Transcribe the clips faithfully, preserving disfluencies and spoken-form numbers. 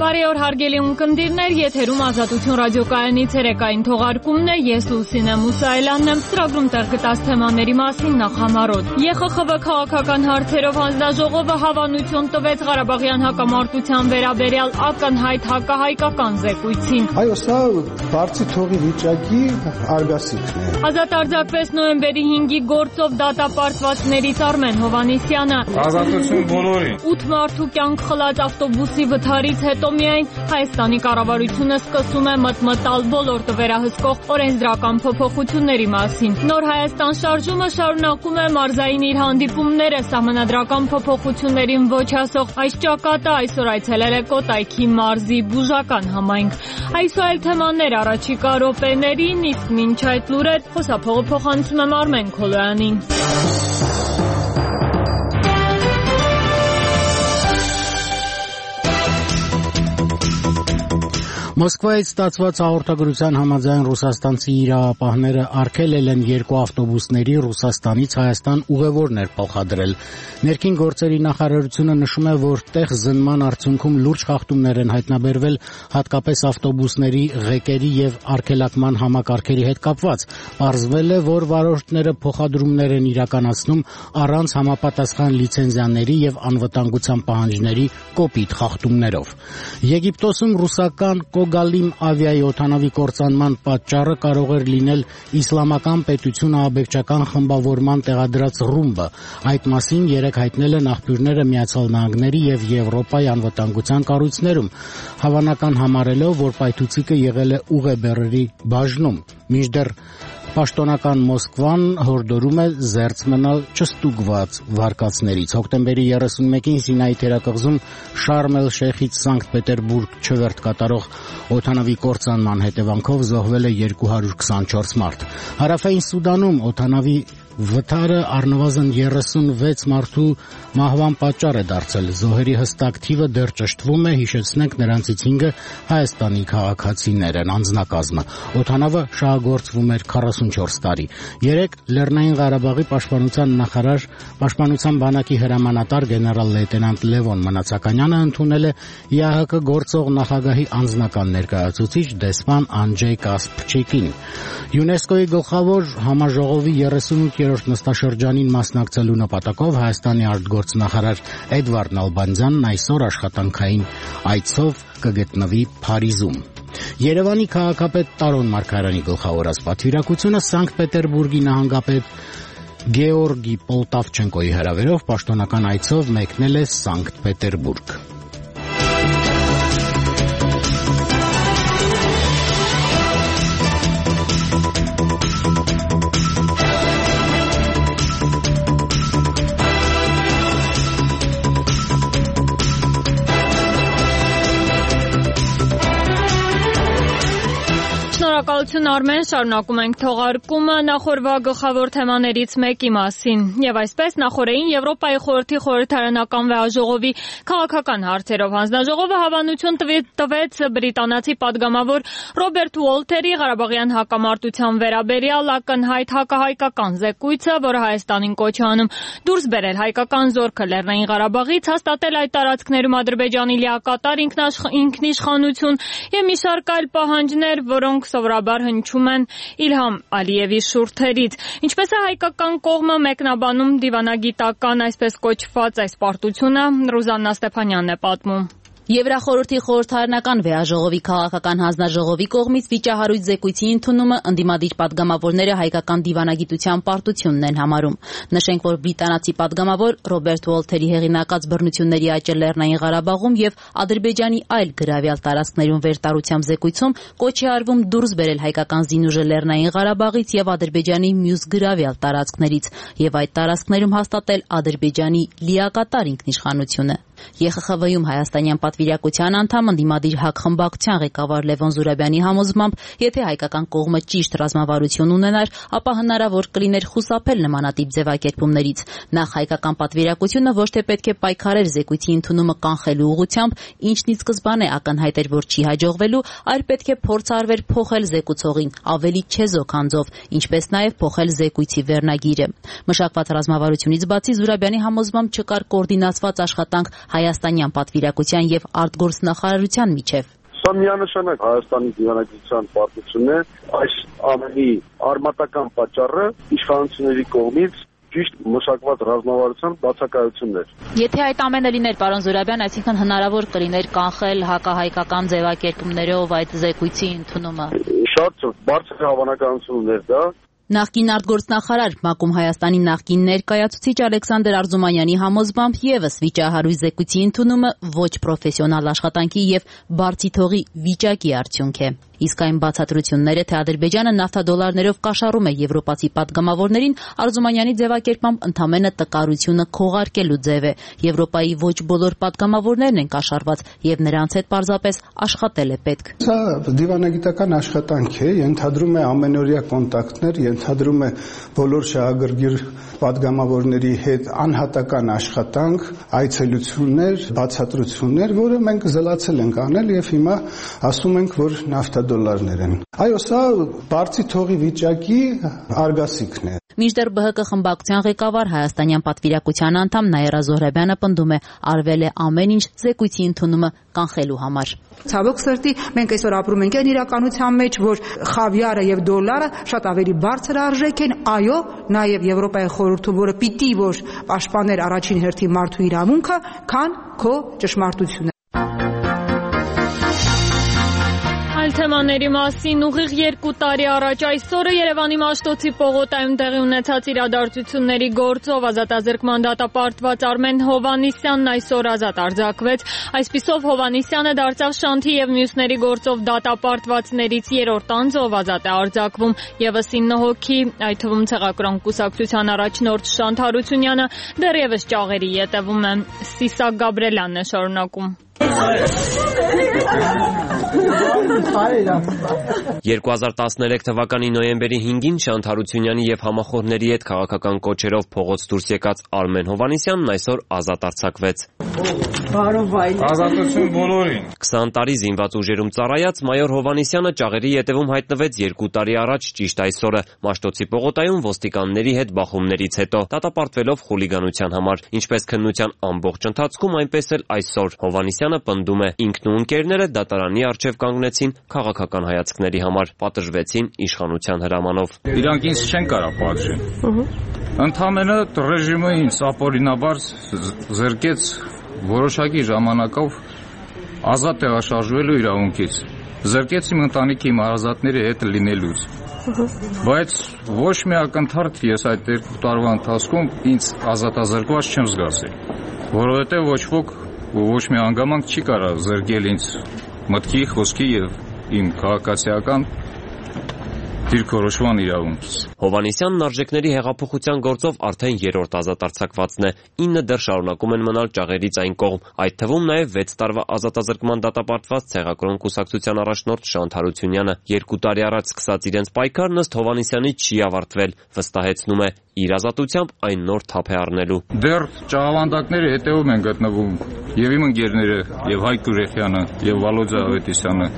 Բարի օր հարգելի ունկնդիրներ, եթերում Ազատություն ռադիոկայանի ցերեկային թողարկումն է, ես Լուսինե Մուսայելյանն եմ, ծրագրում տեղ գտած թեմաների մասին նախ համառոտ։ ԵԽԽՎ քաղաքական հարցերով հանձնաժողովը հավանություն տվեց Ղարաբաղյան հակամարտության վերաբերյալ ակնհայտ հակահայկական զեկույցին։ Այո, սա բարձի թողի վիճակի արգասիքն է։ Ազատ արձակվեց նոյեմբերի հինգի գործով դատապարտվածներից Արմեն Հովհաննիսյանը։ Ազատություն բոլորին։ ութ մարդու կյանք խլած ավտոբուսի վթարից հետո միայն Հայաստանի կառավարությունը սկսում է մտմտալ ոլորտը վերահսկող օրենսդրական փոփոխությունների մասին։ Նոր Հայաստան շարժումը շարունակում է մարզային իր հանդիպումները սահմանադրական փոփոխություններին ոչ ասող այս ճակատը այսօր այցելել է Կոտայքի մարզի բուժական համայնք։ Այսօր թեմաներ առաջիկա րոպեներին, իսկ մինչ այդ լուրեր խոսափողը փոխանցում եմ Արմեն Քոլոյանին։ Մոսկվայից ստացված հաղորդագրության համաձայն ռուսաստանցի իրավապահները արգելել են երկու ավտոբուսների Ռուսաստանից Հայաստան ուղևորներ փոխադրել։ Ներքին գործերի նախարարությունը նշում է, որ տեղ զննման արդյունքում լուրջ խախտումներ են հայտնաբերվել հատկապես ավտոբուսների ղեկերի եւ արգելակման համակարգերի հետ կապված։ Պարզվել է, որ վարորդները փոխադրումներ են իրականացնում առանց համապատասխան լիցենզիաների եւ անվտանգության պահանջների կոպիտ խախտումներով։ Եգիպտոսում ռուսական Գալիմ ավիայի օդանավի կործանման պատճառը կարող էր լինել իսլամական պետությունը աբեկչական խմբավորման տեղադրած ռումբը։ Այդ մասին երեկ հայտնել են աղբյուրները Միացյալ Նահանգների եւ Եվրոպայի անվտանգության կառույցներում, հավանական համարելով, որ պայթուցիկը եղել է ուղեբեռերի բաժնում, մինչդեռ պաշտոնական Մոսկվան հորդորում է զերծ մնալ չստուգված վարկածներից։ Հոկտեմբերի երեսունմեկին Սինայի թերակղզում Շարմ էլ-Շեյխից Սանկտ Պետերբուրգ չվերթ կատարող օդանավի կործանման հետևանքով զոհվել է երկու հարյուր քսանչորս մարդ։ Հարավային Սուդանում օդանավի վթարը առնվազն երեսունվեց մարդու մահվան պատճառ է դարձել։ Զոհերի հստակ թիվը դեռ ճշտվում է, հիշեցնենք նրանցից հինգը Հայաստանի քաղաքացիներ են, անձնակազմը։ Օդանավը շահագործվում էր քառասունչորս տարի։ Երեկ Լեռնային Ղարաբաղի պաշտպանության նախարար, պաշտպանության բանակի հրամանատար գեներալ լեյտենանտ Լևոն Մնացականյանը ընդունել է ԵԱՀԿ գործող նախագահի անձնական ներկայացուցիչ դեսպան Անջեյ Կասպչիկին։ ՅՈՒՆԵՍԿՕ-ի գլխավոր համաժողովի երեսունութերորդ նստաշրջանին մասնակցելու նպատակով Հայաստանի արտգործնախարար Էդվարդ Նալբանդյանն այսօր աշխատանքային այցով կգտնվի Փարիզում։ Երևանի քաղաքապետ Տարոն Մարգարյանի գլխավորած պատվիրակությունը Սանկտ Պետերբուրգի նահանգապետ Գեորգի Պոլտավչենկոյի հրավերով պաշտոնական այցով մեկնել է Սանկտ Պետերբուրգ։ Շնորհակալություն Արմեն, շարունակում ենք թողարկումը նախորվա գլխավոր թեմաներից մեկի մասին։ Եվ այսպես նախորդին Եվրոպայի խորհրդի խորհրդարանական վեաժողովի քաղաքական հարցերով հանձնաժողովը հավանություն տվեց բրիտանացի падգամավոր Ռոբերտ Ուոլթերի Ղարաբաղյան հակամարտության վերաբերյալ ակնհայտ հակահայկական զեկույցը, որը Հայաստանին կոչ է անում դուրս բերել հայկական զորքը Լեռնային Ղարաբաղից, հաստատել այդ տարածքներում Ադրբեջանի լիակատար ինքնիշխանություն եւ մի շարք այլ պահանջներ, որոնք սովորաբար հնչում են Իլհամ Ալիևի շուրթերից։ Ինչպես է հայկական կողմը մեկնաբանում դիվանագիտական այսպես կոչված այս պարտությունը, Ռուզաննա Ստեփանյանն է պատմում։ Եվրախորհրդի խորհրդարանական վեաժողովի քաղաքական հանձնաժողովի կողմից վիճահարույց զեկույցի ընդունումը ընդդիմադիր падգամավորները հայկական դիվանագիտության պարտությունն են համարում։ Նշենք, որ բրիտանացի падգամավոր Ռոբերտ Ուոլթերի հեղինակած բռնությունների աճը Լեռնային Ղարաբաղում եւ Ադրբեջանի այլ գրավյալ տարածքներում վերտարությամբ զեկույցում կոչ է արվում դուրս բերել հայկական զինուժը Լեռնային Ղարաբաղից եւ Ադրբեջանի մյուս գրավյալ տարածքներից եւ այդ տարածքներում հաստատել Ադրբեջանի լիակատար ինքնիշխանությունը։ ԵԽԽՎ-ում հայաստանյան պատվիրակության անդամ ընդդիմադիր ՀԱԿ խմբակցության ղեկավար Լևոն Զուրաբյանի համոզմամբ, եթե հայկական կողմը ճիշտ ռազմավարություն ունենար, ապա հնարավոր կլիներ խուսափել նմանատիպ ձևակերպումներից։ Նախ հայկական պատվիրակությունը ոչ թե պետք է պայքարեր զեկույցի ընդունումը կանխելու ուղղությամբ, ինչն ի սկզբանե ակնհայտ էր, որ չի հաջողվելու, այլ պետք է փորձ արվեր փոխել զեկուցողին ավելի չեզոք անձով, ինչպես նաև փոխել զեկույցի վերնագիրը։ Մշակված ռազմավարությունից բացի Զուրաբյանի համոզմամբ չկար կոորդինացված աշխատանք հայաստանյան պատվիրակության եւ արտգործնախարարության միջև։ Սա միանշանակ Հայաստանի դիվանագիտության պարտությունն է, այս ամենի արմատական պատճառը իշխանությունների կողմից ճիշտ մշակված ռազմավարության բացակայությունն էր։ Եթե այդ ամենը լիներ, պարոն Զուրաբյան, այսինքն հնարավոր կլիներ կանխել հակահայկական ձևակերպումներով այդ զեկույցի ընդունումը։ Շատ բարձր հավանականություն ուներ դա։ Նախկին արտգործնախարար ՄԱԿ-ում Հայաստանի նախկին ներկայացուցիչ Ալեքսանդր Արզումանյանի համոզմամբ եւս վիճահարույց զեկույցի ընդունումը ոչ պրոֆեսիոնալ աշխատանքի եւ բարձի թողի վիճակի արդյունք է։ Իսկ այն բացատրությունները, թե Ադրբեջանը նավթադոլարներով կաշառում է եվրոպացի պատգամավորներին, Արզումանյանի ձևակերպմամբ ընդամենը տկարությունը քողարկելու ձև է։ Եվրոպայի ոչ բոլոր պատգամավորներն են կաշառված եւ նրանց հետ պարզապես աշխատել է պետք։ Սա դիվանագիտական աշխատանք է, ենթադրում է ամենօրյա կոնտակտներ, ենթադրում է բոլոր շահագրգիռ պատգամավորների հետ անհատական աշխատանք, այցելություններ, բացատրություններ, որը մենք զլացել ենք անել եւ հիմա ասում ենք, որ նավթադոլարներ են։ Այո, սա բարձի թողի վիճակի արգասիքն է։ Մինչդեռ ԲՀԿ խմբակցության ղեկավար հայաստանյան պատվիրակության անդամ Նաիրա Զոհրաբյանը պնդում է, արվել է ամեն ինչ զեկույցի ընդունումը կանխելու համար։ Ցավոք սրտի մենք այսօր ապրում ենք այն իրականության մեջ, որ խավիարը եւ դոլարը շատ ավելի բարձր արժեք են, այո, նաեւ Եվրոպայի խորհուրդը, որը պիտի որ պաշտպաներ առաջին հերթին մարդու իրավունքը, քան քո ճշմարտությունը։ Այլ թեմաների մասին ուղիղ երկու տարի առաջ այսօրը Երևանի Մաշտոցի պողոտայում տեղի ունեցած իրադարձությունների գործով ազատազրկման դատապարտված Արմեն Հովհաննիսյանն այսօր ազատ արձակվեց։ Այսպիսով Հովհաննիսյանը դարձավ Շանթի եւ մյուսների գործով դատապարտվածներից երրորդ անձով ազատ է արձակվում։ Եվս ինը հոգի, այդ թվում ցեղակրոն կուսակցության առաջնորդ Շանթ Հարությունյանը դեռևս ճաղերի ետևում է։ Սիսակ Գաբրելյանն է շարունակում։ երկու հազար տասներեք թվականի նոյեմբերի հինգին Շանթ Հարությունյանի եւ համախոհների հետ քաղաքական կոչերով փողոց դուրս եկած Արմեն Հովհաննիսյանն այսօր ազատ արձակվեց։ Ազատություն բոլորին։ քսան տարի զինված ուժերում ծառայած մայոր Հովհաննիսյանը ճաղերի ետևում հայտնվեց երկու տարի առաջ ճիշտ այսօրը Մաշտոցի պողոտայում ոստիկանների հետ բախումներից հետո, դատապարտվելով խուլիգանության համար, ինչպես քննության ամբողջ ընթացքում, այնպես էլ այսօր Հովհաննիսյանը պնդում է, ինքն ու ընկերները դատարանի առջև կանգնեցին քաղաքական հայացքների համար, պատժվեցին իշխանության հրամանով։ Իրանք ինձ չեն կարող պատժել։ Ընդամենը ռեժիմը ինձ ապօրինաբար զրկեց որոշակի ժամանակով ազատ տեղաշարժվելու իրավունքից։ Զրկեց իմ ընտանիքի իմ հարազատների հետ լինելուց։ Բայց ոչ մի ակնթարթ ես այդ երկու տարվա ընթացքում ինձ ազատազրկված չեմ զգացել, որովհետև ոչ ոք ոչ մի անգամանք չի կարող զրկել ինձ մտքի, խոսքի եւ իմ քաղաքացիական դիրքորոշման իրավունքից։ Հովհաննիսյանն արժեքների հեղափոխության գործով արդեն երրորդ ազատ արձակվածն է։ ինը դեռ շարունակում են մնալ ճաղերից այն կողմ, այդ թվում նաև վեց տարվա ազատազրկման դատապարտված ցեղակրոն կուսակցության առաջնորդ Շանթ Հարությունյանը։ Երկու տարի առաջ սկսած իրենց պայքարն ըստ Հովհաննիսյանի չի ավարտվել, վստահեցնում է, իր ազատությամբ այն նոր թափ է առնելու։ Դեռ ճաղավանդակների հետևում են գտնվում եւ իմ ընկերները, եւ Հայկ Ուրեխյանը, եւ Վալոդիա Ավետիսյանը։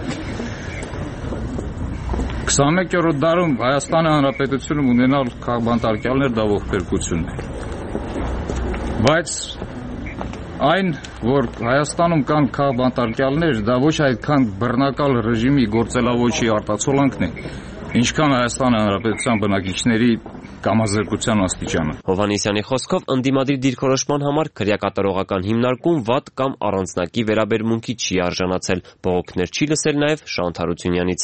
քսաներորդ դարում Հայաստանի Հանրապետությունում ունենալ քաղբանտարկյալներ դա ողբերգություն է։ Բայց այն, որ Հայաստանում կան քաղբանտարկյալներ, դա ոչ այդքան բռնակալ ռեժիմի գործելավոճի արտացոլանքն է, ինչքան Հայաստանի Հանրապետության բնակիչների կամազրկության աստիճանը։ Հովհաննիսյանի խոսքով ընդդիմադիր դիրքորոշման համար քրեակատարողական հիմնարկում վատ կամ առանձնակի վերաբերմունքի չի արժանացել, բողոքներ չի լսել նաև Շանթ Հարությունյանից։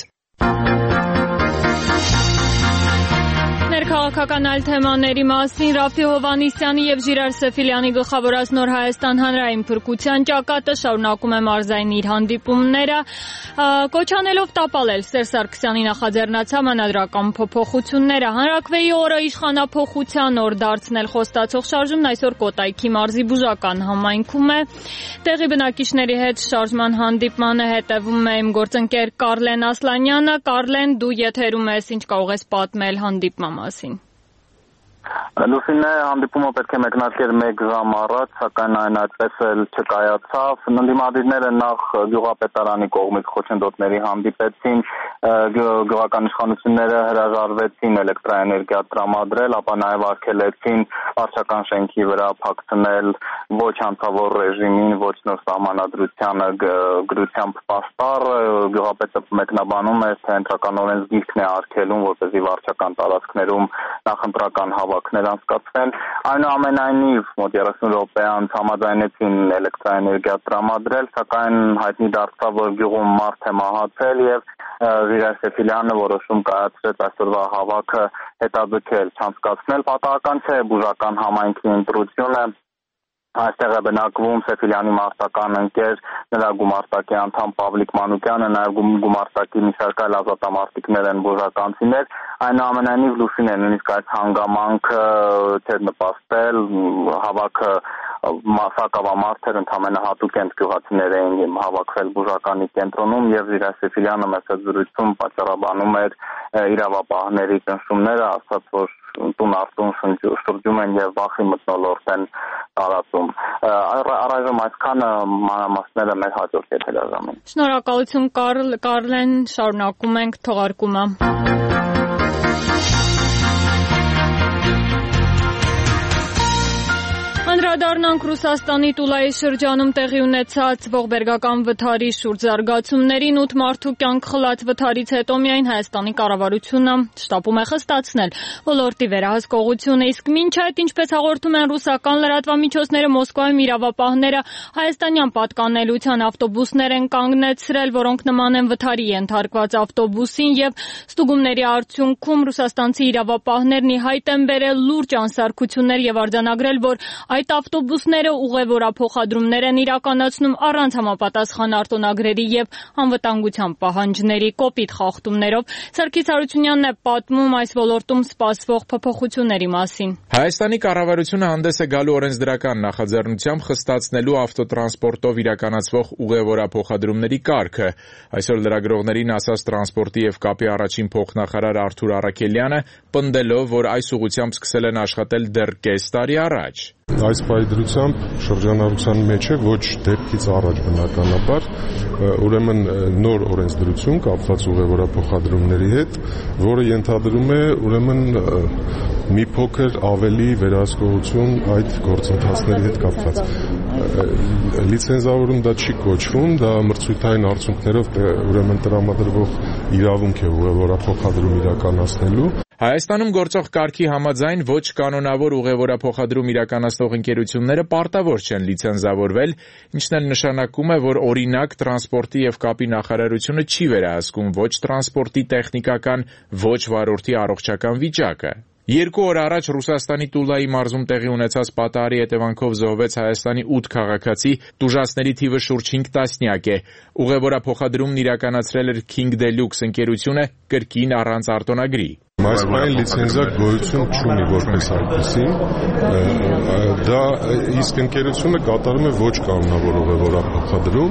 Ներքաղաքական այլ թեմաների մասին Ռաֆի Հովհաննիսյանի եւ Ժիրայր Սեֆիլյանի գլխավորած Նոր Հայաստան հանրային փրկության ճակատը շարունակում է մարզային իր հանդիպումները, կոչանելով տապալել Սերժ Սարգսյանի նախաձեռնած համանդրական փոփոխությունները։ Հանրաքվեի օրը իշխանափոխության օր դարձնել խոստացող շարժումն այսօր Կոտայքի մարզի բուժական համայնքում է։ Տեղի բնակիչների հետ շարժման հանդիպմանը հետևում է իմ գործընկեր Կարլեն Ասլանյանը։ Կարլեն, դու եթերում ես, ինչ կարող ես պատմել հանդիպման մասին։ Լուսինե, հանդիպումը պետք է մեկնարկեր մեկ ժամ առաջ, սակայն այն այդպես էլ չկայացավ։ Ընդդիմադիրները նախ գյուղապետարանի կողմից խոչընդոտների հանդիպեցին, գյուղական իշխանությունները հրաժարվեցին էլեկտրաէներգիա տրամադրել, ապա նաև արգելեցին վարչական շենքի վրա փակցնել ոչ հանցավոր ռեժիմին, ոչ նոր սահմանադրությանը գրությամբ պաստառ, գյուղապետը մեկնաբանում է, թե ընտրական օրենսգիրքն է արգելում, որպեսզի վարչական տարածքներում նախընտրական հավաքներ անցկացվեն։ Այնուամենայնիվ մոտ երեսուն րոպե անց համաձայնեցին էլեկտրաէներգիա տրամադրել, սակայն հայտնի դարձավ, որ գյուղում մարդ է մահացել եւ Զիրայսեֆիլյանը որոշում կայացրեց այսօրվա հավաքը հետաձգել, չանցկացնել։ Պատահական չէ բուժական համայնքի ընտրությունը, այստեղ է բնակվում Սեֆիլյանի մարտական ընկեր, նրա գումարտակի անդամ Պավլիկ Մանուկյանը, նաև գումարտակի մի շարք այլ ազատամարտիկներ են բուժականցիներ, այնուամենայնիվ Լուսին է նույնիսկ այս հանգամանքը չէր նպաստել, հավաքը Սակավամարդեր ընդամենը հատուկ են գյուղացիներ էին հավաքվել բուժականի կենտրոնում եւ Զիրայսեֆիլյանը մեծ զրույցում պատճառաբանում էր իրավապահների ճնշումները, ասաց, որ տուն արտուն շրջում են եւ վախի մթնոլորտ են տարածում։ Առայժմ այսքանը մանրամասները մեր հաջորդ եթերաժամին։ Շնորհակալություն Կարլ, Կարլեն, շարունակում ենք թողարկումը։ Անդրադառնանք Ռուսաստանի Տուլայի շրջանում տեղի ունեցած ողբերգական վթարի շուրջ զարգացումներին, ութ մարդու կյանք խլած վթարից հետո միայն Հայաստանի կառավարությունը շտապում է խստացնել ոլորտի վերահսկողությունը, իսկ մինչ այդ, ինչպես հաղորդում են ռուսական լրատվամիջոցները, Մոսկվայում իրավապահները հայաստանյան պատկանելության ավտոբուսներ են կանգնեցրել, որոնք նման են վթարի ենթարկված ավտոբուսին, եւ ստուգումների արդյունքում ռուսաստանցի իրավապահներն ի հայտ են բերել լուրջ անսարքություններ եւ արձանագրել, որ այդ ավտոբուսները ուղևորափոխադրումներ են իրականացնում առանց համապատասխան արտոնագրերի եւ անվտանգության պահանջների, կոպիտ խախտումներով։ Սարգիս Հարությունյանն է պատմում այս ոլորտում սպասվող փոփոխությունների մասին։ Հայաստանի կառավարությունը հանդես է գալու օրենսդրական նախաձեռնությամբ խստացնելու ավտոտրանսպորտով իրականացվող ուղևորափոխադրումների կարգը։ Այսօր լրագրողներին ասաց տրանսպորտի եւ կապի առաջին փոխնախարար Արթուր Առաքելյանը, պնդելով, որ այս ուղղությամբ սկսել են աշխատել դեռ կես տարի առաջ։ Այս պայդրությամբ շրջանառության մեջ է ոչ դեպքից առաջ բնականաբար, ուրեմն նոր օրենսդրություն կապված ուղևորափոխադրումների հետ, որը ենթադրում է ուրեմն մի փոքր ավելի վերահսկողություն այդ գործընթացների հետ կապված։ Լիցենզավորում դա չի կոչվում, դա մրցույթային արդյունքներով ուրեմն տրամադրվող իրավունք է ուղևորափոխադրում իրականացնելու։ Հայաստանում գործող կարգի համաձայն ոչ կանոնավոր ուղևորափոխադրում իրականացնող ընկերությունները պարտավոր չեն լիցենզավորվել, ինչն էլ նշանակում է, որ օրինակ տրանսպորտի եւ կապի նախարարությունը չի վերահսկում ոչ տրանսպորտի տեխնիկական, ոչ վարորդի առողջական վիճակը։ Երկու օր առաջ Ռուսաստանի Տուլայի մարզում տեղի ունեցած պատահարի հետևանքով զոհվեց Հայաստանի ութ քաղաքացի, տուժածների թիվը շուրջ հինգ տասնյակ է։ Ուղևորափոխադրումն իրականացրել էր King Deluxe ընկերությունը կրկին առանց արտոնագրի։ Այսպայն լիցենզիա գոյություն չունի որպես այդպեսին, դա իսկ ընկերությունը կատարում է ոչ կանոնավոր ուղևորափոխադրում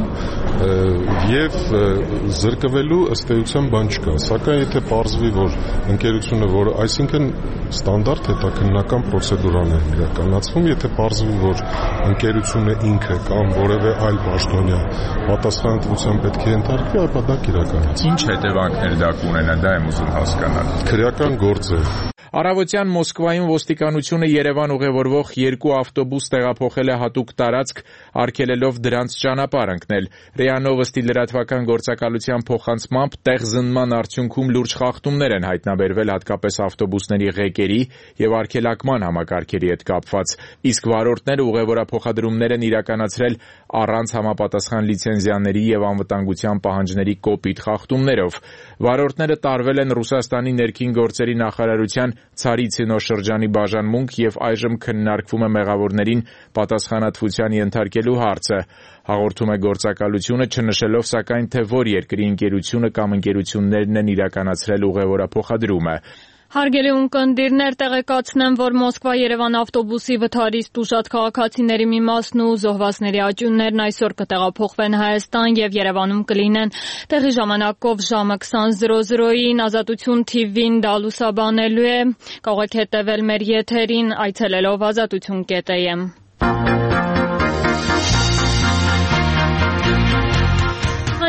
եւ զրկվելու ըստ էության բան չկա, սակայն եթե պարզվի, որ ընկերությունը, որ այսինքն ստանդարտ հետաքննական պրոցեդուրաներ իրականացվում, եթե պարզվի, որ ընկերությունը ինքը կամ որևէ այլ պաշտոնյա պատասխանատվության պետք է ենթարկվի, ապա դա կիրականացվի։ Ինչ հետևանքներ դա կունենա, դա եմ ուզում հասկանալ։ Գործ է։ Առավոտյան Մոսկվայում ոստիկանությունը Երևան ուղևորվող երկու ավտոբուս տեղափոխել է հատուկ տարածք, արգելելով դրանց ճանապարհ ընկնել։ ՌԻԱ Նովոստի լրատվական գործակալության փոխանցմամբ տեղզնման արդյունքում լուրջ խախտումներ են հայտնաբերվել հատկապես ավտոբուսների ղեկերի եւ արգելակման համակարգերի հետ կապված, իսկ վարորդները ուղևորափոխադրումներ են իրականացրել առանց համապատասխան լիցենզիաների եւ անվտանգության պահանջների կոպիտ խախտումներով։ Վարորդները տարվել են Ռուսաստանի ներքին գործերի նախարարության Ցարիցինո շրջանի բաժանմունք եւ այժմ քննարկվում է մեղավորներին պատասխանատվության ենթարկելու հարցը։ Հաղորդում է գործակալությունը, չնշելով սակայն թե որ երկրի ընկերությունը կամ ընկերություններն են իրականացրել ուղևորափոխադրումը։ Հարգելի ունկնդիրներ, տեղեկացնեմ, որ Մոսկվա-Երևան ավտոբուսի վթարից տուժած քաղաքացիների մի մասն ու զոհվածների աճյուններն այսօր կտեղափոխվեն Հայաստան եւ Երևանում կլինեն տեղի ժամանակով ժամը քսան Ազատություն թիվին դա լուսաբանելու է։ Կարող եք հետևել մեր եթերին այցելելով ազատություն կետ է եմ։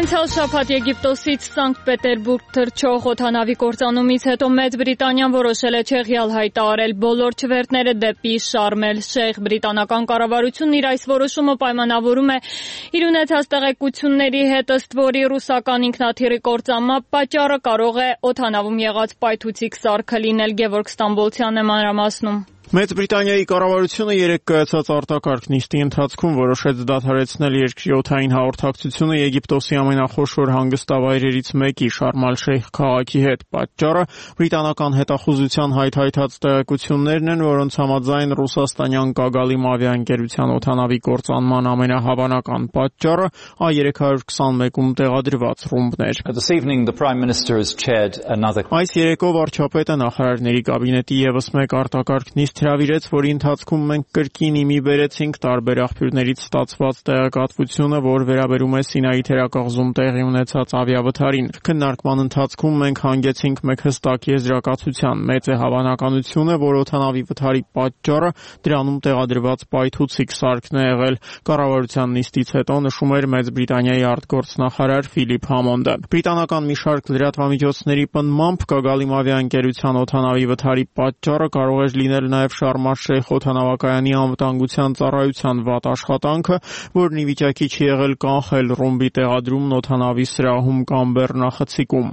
Անցյալ շաբաթ Եգիպտոսից Սանկտ Պետերբուրգ թռչող օդանավի կործանումից հետո Մեծ Բրիտանիան որոշել է չեղյալ հայտարարել բոլոր չվերթները դեպի Շարմ էլ-Շեյխ։ Բրիտանական կառավարությունն իր այս որոշումը պայմանավորում է իր ունեցած տեղեկությունների հետ, ըստ որի ռուսական ինքնաթիռի կործանման պատճառը կարող է օդանավում եղած պայթուցիկ սարքը լինել։ Գևորգ Ստամբոլցյանն է մանրամասնում։ Մեծ Բրիտանիայի կառավարությունը երեկ կայացած արտակարգ նիստի ընթացքում որոշեց դադարեցնել երկրի օդային հաղորդակցությունը Եգիպտոսի ամենախոշոր հանգստավայրերից մեկի Շարմ ալ-Շեյխ քաղաքի հետ։ Պատճառը բրիտանական հետախուզության հայթայթած տեղեկություններն են, որոնց համաձայն ռուսաստանյան Կագալիմ ավիաընկերության օդանավի կործանման ամենահավանական պատճառը Ա երեք հարյուր քսանմեկում տեղադրված ռումբներ։ Այս երեկո վարչապետը նախարարների կաբինետի ևս մեկ արտակարգ նիստ հրավիրեց, որի ընթացքում մենք կրկին իմի բերեցինք տարբեր աղբյուրներից ստացված տեղեկատվությունը, որ վերաբերում է Սինայի թերակղզում տեղի ունեցած ավիավթարին։ Քննարկման ընթացքում մենք հանգեցինք մեկ հստակ եզրակացության. մեծ է հավանականությունը, որ օդանավի վթարի պատճառը դրանում տեղադրված պայթուցիկ սարքն է եղել, կառավարության նիստից հետո նշում էր Մեծ Բրիտանիայի արտգործնախարար Ֆիլիփ Համոնդը։ Բրիտանական մի շարք լրատվամիջոցների պնդմամբ Կագալիմ ավիաընկերության օդանավի վթարի պատճառը կարող է լինել նաև Շարմ ալ-Շեյխ օդանավակայանի անվտանգության ծառայության վատ աշխատանքը, որն ի վիճակի չի եղել կանխել ռումբի տեղադրումն օդանավի սրահում կամ բեռնախցիկում։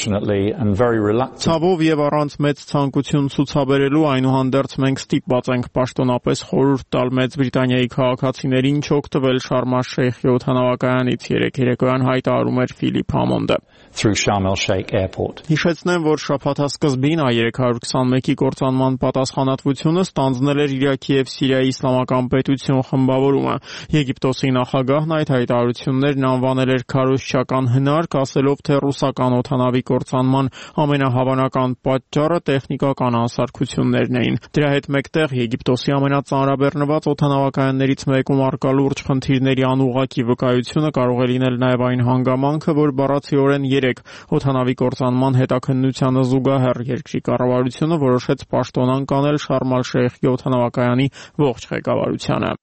Ցավով եւ առանց մեծ ցանկություն ցուցաբերելու, այնուհանդերձ մենք ստիպված ենք պաշտոնապես խորհուրդ տալ Մեծ Բրիտանիայի քաղաքացիներին չօգտվել Շարմ ալ-Շեյխի օդանավակայանից, երեկ երեկոյան հայտարարում էր Ֆիլիփ Համոնդը։ Հիշեցնեմ, որ շաբաթասկզբին Ա երեք հարյուր քսանմեկի կործանման պատասխանատվությունը ստանձնել էր Իրաքի եւ Սիրիայի իսլամական պետություն խմբավորումը։ Եգիպտոսի նախագահն այդ հայտարարություններն անվանել էր քարոզչական հնարք, ասելով, թե ռուսական օդանավի կործանման ամենահավանական պատճառը տեխնիկական անսարքություններն էին։ Դրա հետ մեկտեղ Եգիպտոսի ամենածանրաբեռնված օդանավակայաններից մեկում առկա լուրջ խնդիրների անուղղակի վկայությունը կարող է լինել նաև այն հանգամանքը, որ բառացիորեն երեք օդանավի կործանման հետաքննությանը զուգահեռ երկրի կառավարությունը որոշեց պաշտոնան կանել Շարմ ալ-Շեյխի օդանավակայանի ողջ ղեկավարությանը։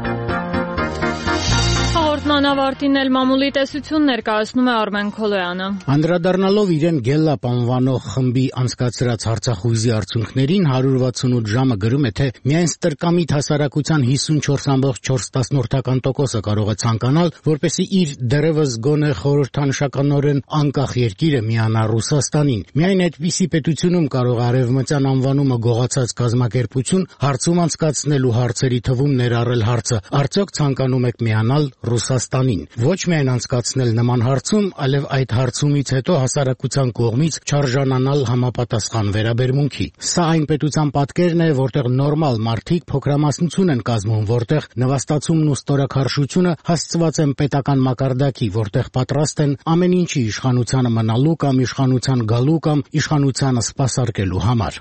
Հաղորդման ավարտին էլ մամուլի տեսություն ներկայացնում է Արմեն Քոլոյանը։ Անդրադառնալով իրեն Գելլապ անվանող խմբի անցկացրած հարցախույզի արդյունքներին, հարյուր վաթսունութ ժամը գրում է, թե միայն ստրկամիտ հասարակության հիսունչորս կόμμα չորս տոկոսը կարող է ցանկանալ, որպեսզի իր դեռևս գոնե խորհրդանշականորեն անկախ երկիրը միանա Ռուսաստանին։ Միայն այդպիսի պետությունում կարող է արևմտյան անվանումը գողացած կազմակերպություն հարցում անցկացնելու հարցերի թվում ներառել հարցը. արդյոք ցանկանում եք միանալ Ռուսաստանին։ Ոչ միայն անցկացնել նման հարցում, այլև այդ հարցումից հետո հասարակության կողմից չարժանանալ համապատասխան վերաբերմունքի։ Սա այն պետության պատկերն է, որտեղ նորմալ մարդիկ փոքրամասնություն են կազմում, որտեղ նվաստացումն ու ստորաքարշությունը հասցված են պետական մակարդակի, որտեղ պատրաստ են ամեն ինչի իշխանությանը մնալու կամ իշխանության գալու կամ իշխանությանը սպասարկելու համար։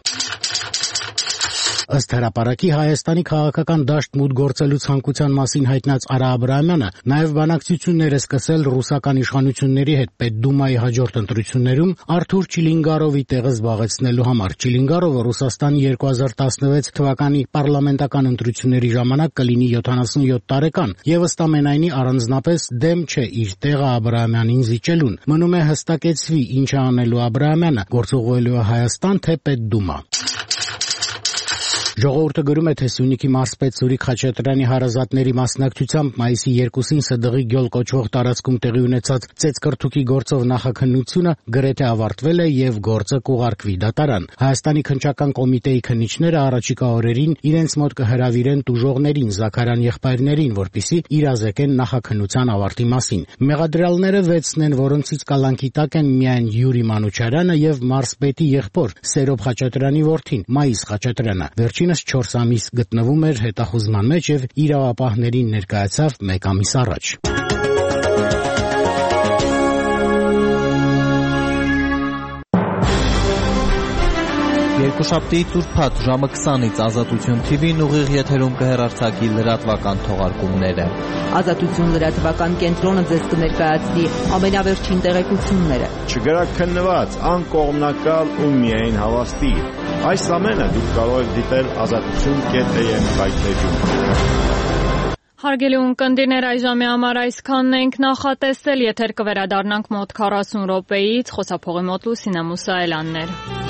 Ըստ հրապարակի Հայաստանի քաղաքական դաշտ մուտք գործելու ցանկության մասին հայտնած Արա Աբրահամյանը նաև բանակցություններ է սկսել ռուսական իշխանությունների հետ Պետդումայի հաջորդ ընտրություններում Արթուր Չիլինգարովի տեղը զբաղեցնելու համար։ Չիլինգարովը Ռուսաստանի երկու հազար տասնվեց թվականի պարլամենտական ընտրությունների ժամանակ կլինի յոթանասունյոթ տարեկան եւ ըստ ամենայնի առանձնապես դեմ չէ իր տեղը Աբրահամյանին զիջելուն։ Մնում է հստակեցվի ինչ է անելու Աբրահամյանը, գործուղվելու է Հայաստան թե Պետդումա։ Ժողովուրդը գրում է, թե Սյունիքի մարզպետ Սուրիկ Խաչատրյանի հարազատների մասնակցությամբ մայիսի երկուսին Սդղի գյուլ կոչվող տարածքում տեղի ունեցած ծեծկրթուկի գործով նախաքննությունը գրեթե ավարտվել է եւ գործը կուղարկվի դատարան։ Հայաստանի քննչական կոմիտեի քննիչները առաջիկա օրերին իրենց մոտ կհրավիրեն տուժողներին, Զաքարյան եղբայրներին, որպեսզի իրազեկեն նախաքննության ավարտի մասին։ Մեղադրյալները վեցն են, որոնցից կալանքի տակ են միայն Յուրի Մանուչարյանը եւ մարզպետի եղբոր Սերոբ Խաչատրյանի որդին Մայիս Խաչատրյանը։ Վերջինս չորս ամիս գտնվում էր հետախուզման մեջ եւ իրավապահներին ներկայացավ մեկ ամիս առաջ։ Երկուշաբթի Տուրփաթ ժամը քսանից Ազատություն թի վին ուղիղ եթերում կհեռարձակի լրատվական թողարկումները։ Ազատություն լրատվական կենտրոնը ձեզ կներկայացնի ամենավերջին տեղեկությունները։ Չգրաքննված, անկողմնակալ ու միայն հավաստի։ Այս ամենը դուք կարող եք դիտել ազատություն կետ էմ վայբերում։ Հարգելի ունկնդիրներ, այժմի համար այսքանն ենք նախատեսել, եթեր կվերադառնանք մոտ քառասուն րոպեից, խոսափողի մոտ Լուսինե Մուսայելյանն էր։